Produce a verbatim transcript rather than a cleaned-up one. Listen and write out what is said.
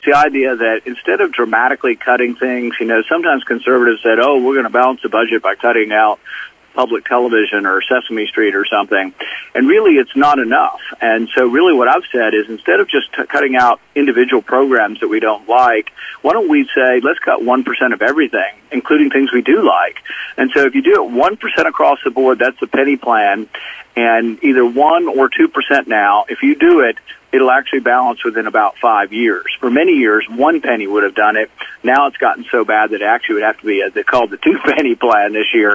the idea that instead of dramatically cutting things, you know, sometimes conservatives said, oh, we're going to balance the budget by cutting out public television or Sesame Street or something. And really, it's not enough. And so really what I've said is instead of just t- cutting out individual programs that we don't like, why don't we say, let's cut one percent of everything, including things we do like. And so if you do it one percent across the board, that's the penny plan, and either one or two percent now, if you do it, it'll actually balance within about five years. For many years, one penny would have done it. Now it's gotten so bad that it actually would have to be, as they call the two-penny plan this year.